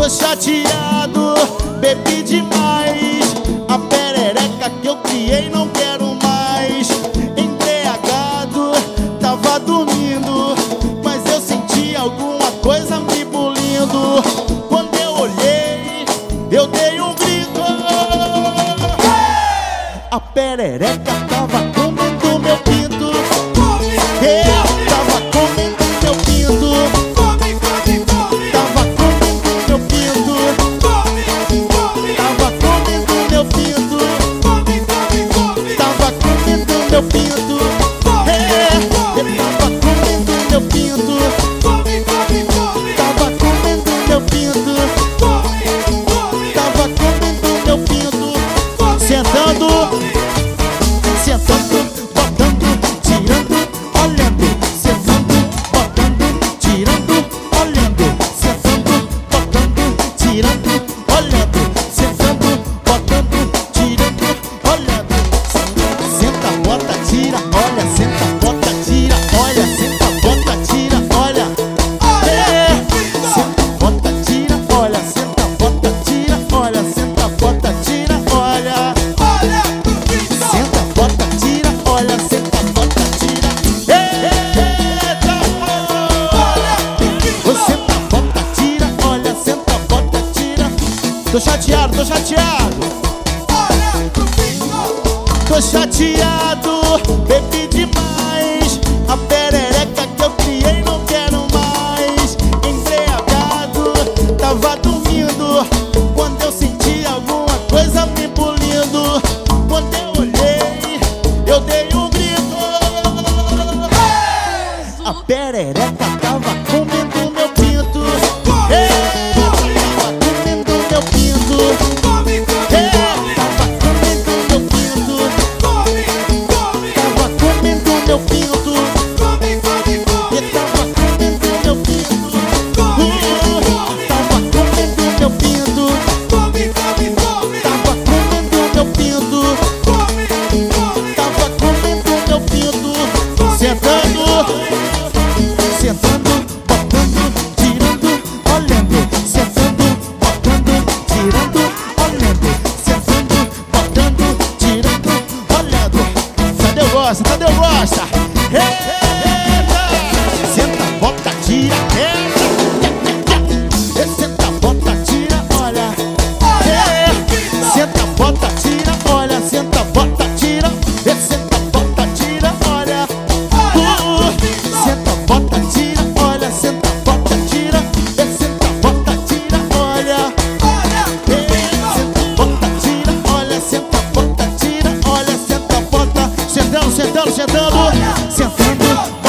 chateado, bebi demais. A perereca que eu criei não quero mais. Embriagado, tava dormindo, mas eu senti alguma coisa me bulindo. Quando eu olhei, eu dei um grito. A perereca tava comendo meu pinto. Eu tava comendo meu pinto. Tava comendo meu pinto. Tava comendo meu pinto. Tava comendo meu pinto. Eu tava comendo meu pinto. Tava comendo meu pinto. Tava comendo meu pinto. Sentando, botando, tirando, olhando. Sentando, botando, tirando, olhando. Sentando, botando, tirando, olhando. Sentando, botando, tirando, olhando. Senta, bota, tira, olha. Senta, bota, tira, olha. Senta, bota, tira, olha. Senta, bota, tira, olha. Senta, bota, tira, olha. Senta, bota, tira, olha. Senta, bota, tira, olha. Senta, bota, tira. Eita, você tá, bota, tira, olha. Senta, bota, tira. Tô chateado, tô chateado. Tô chateado, bebi demais. A perereca que eu criei não quero mais. Embriagado, tava dormindo, quando eu senti alguma coisa me bulindo. Quando eu olhei, eu dei um grito. A perereca tava comendo meu pinto. Tava comendo meu pinto. Tava comendo meu pinto. Tava comendo meu pinto. E tava comendo meu pinto. Tava comendo meu pinto. Tava comendo meu pinto. Tava comendo meu pinto. Sentando, botando, tirando, olhando. Sentando, botando, tirando, olhando. Sentando, botando, tirando, olhando. Cadê eu gosto? Cadê eu gosto? Eita! Senta, bota, tira, senta, bota, tira, olha. Senta, bota, tira, olha. Senta, bota, tira. Senta, bota, tira, olha. Senta, bota, tira, olha. Senta, bota, tira. Senta, bota, tira, olha. Senta, bota, tira, olha. Senta, bota, tira, olha. Senta, bota. Sentando, sentando, sentando. Sentando,